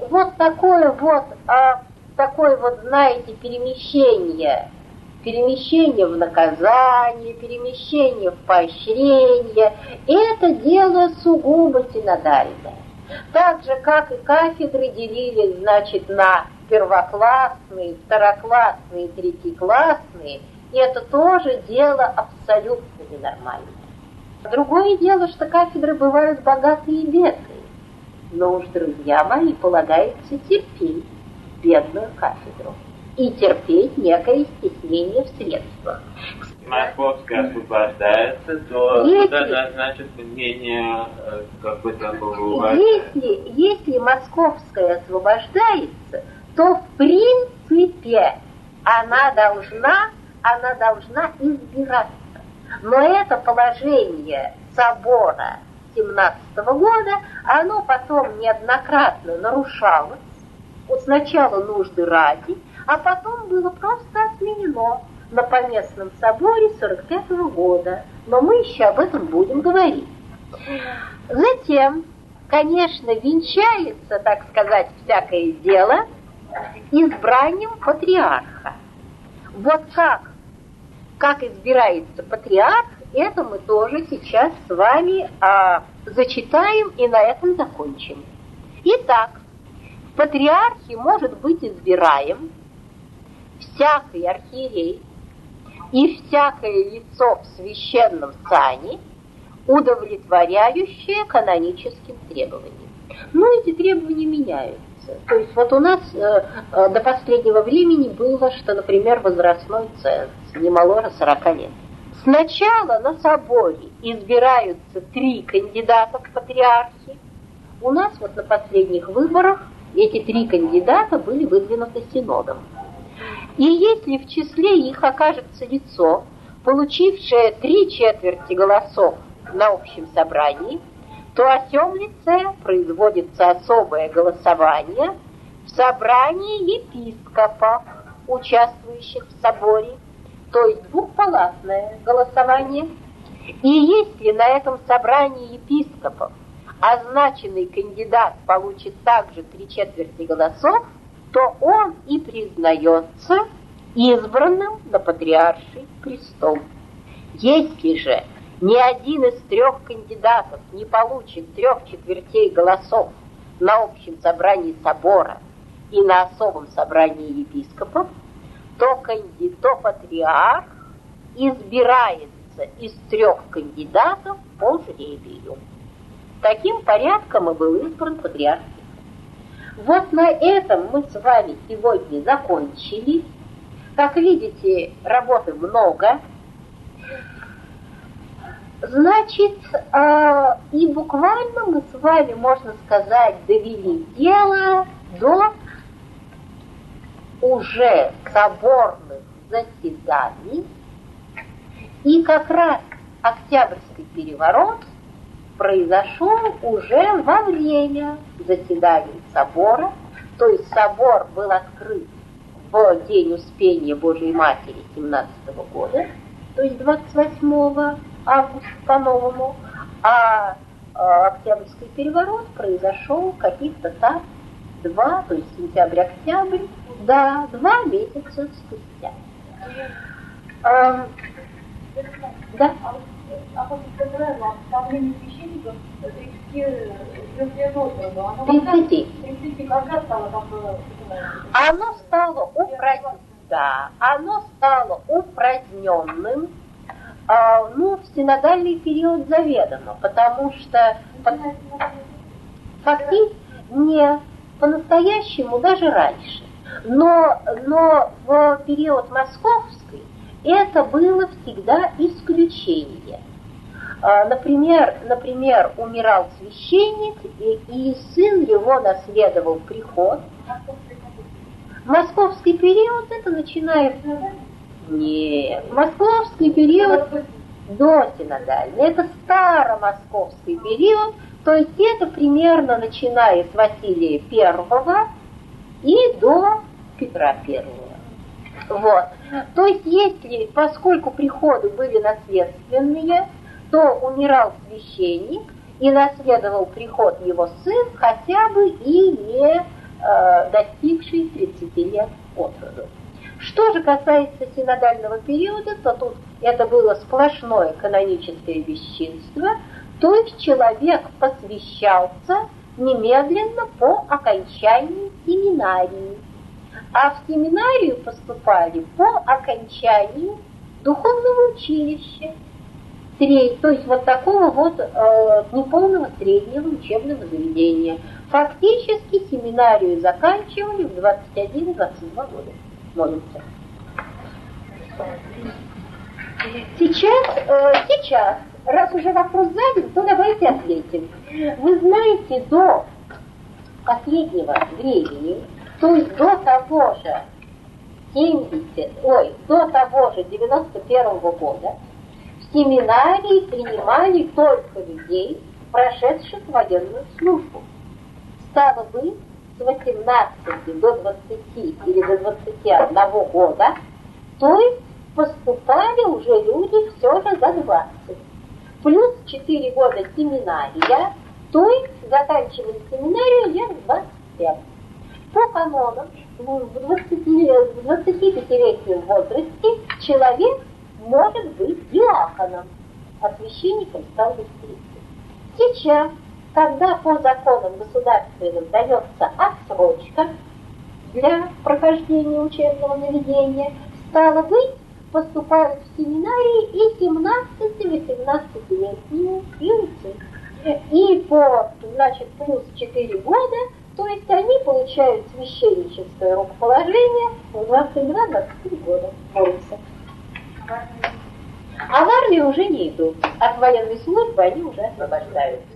такое знаете, перемещение в наказание, перемещение в поощрение, это дело сугубо синодальное. Так же, как и кафедры делились, на первоклассные, второклассные, третьеклассные, это тоже дело абсолютно ненормальное. Другое дело, что кафедры бывают богатые и бедные. Но уж, друзья мои, полагается терпеть бедную кафедру и терпеть некое стеснение в средствах. Московская освобождается, то Если- туда назначат мнение какой-то бывает. Если Московская освобождается, то в принципе она должна избираться. Но это положение собора 17 года, оно потом неоднократно нарушалось. Вот сначала нужды ради, а потом было просто отменено на Поместном соборе 45 года. Но мы еще об этом будем говорить. Затем, конечно, венчается, так сказать, всякое дело избранием патриарха. Вот как избирается патриарх, это мы тоже сейчас с вами зачитаем и на этом закончим. Итак, в патриархе может быть избираем всякий архиерей и всякое лицо в священном сане, удовлетворяющее каноническим требованиям. Ну, эти требования меняются. То есть вот у нас до последнего времени было, что, например, возрастной ценз не моложе 40 лет. Сначала на соборе избираются 3 кандидата в патриархи. У нас вот на последних выборах эти 3 кандидата были выдвинуты синодом. И если в числе их окажется лицо, получившее 3/4 голосов на общем собрании, то о сём лице производится особое голосование в собрании епископов, участвующих в соборе, то есть двухпалатное голосование. И если на этом собрании епископов означенный кандидат получит также 3/4 голосов, то он и признается избранным на патриарший престол. Если же ни один из 3 кандидатов не получит 3/4 голосов на общем собрании собора и на особом собрании епископов, то патриарх избирается из 3 кандидатов по жребию. Таким порядком и был избран патриарх. Вот на этом мы с вами сегодня закончили. Как видите, работы много. Значит, и буквально мы с вами, можно сказать, довели дело до уже соборных заседаний. И как раз Октябрьский переворот произошел уже во время заседаний собора. То есть собор был открыт в день Успения Божией Матери 17 года, то есть 28 августа по-новому, а Октябрьский переворот произошел каких-то так 2, то есть сентябрь-октябрь, да, 2 месяца спустя. Да. А вот правило оставления священников 30. Когда стало такое? Оно стало упраздненным, в синодальный период заведомо, потому что фактически не по-настоящему даже раньше. Но в период московский это было всегда исключение. Например, умирал священник, и сын его наследовал приход. Московский период это начинается... Нет, московский период до синодальный. Это старомосковский период, то есть это примерно начиная с Василия I и до Петра I. Вот. То есть поскольку приходы были наследственные, то умирал священник и наследовал приход его сын, хотя бы и не достигший 30 лет от роду. Что же касается синодального периода, то тут это было сплошное каноническое бесчинство, то есть человек посвящался немедленно по окончании семинарии. А в семинарию поступали по окончании духовного училища, то есть вот такого вот неполного среднего учебного заведения. Фактически семинарию заканчивали в 21-22 года. Молимся. Сейчас, раз уже вопрос задан, то давайте ответим. Вы знаете, до последнего времени, то есть до того же 91-го года, в семинарии принимали только людей, прошедших военную службу. Стало быть, с 18 до 20 или до 21 года, то есть поступали уже люди все же за 20. Плюс 4 года семинария, то есть заканчивали семинарию лет 25. По канонам в 25-летнем возрасте человек может быть диаконом, а священником стал быстрее. Сейчас, когда по законам государственным дается отсрочка для прохождения учебного заведения, стало быть, поступают в семинарии и 17-18-летние юнцы. И плюс 4 года, то есть они получают священническое рукоположение в 22-23 года. А в армию уже не идут. От военной службы они уже освобождаются.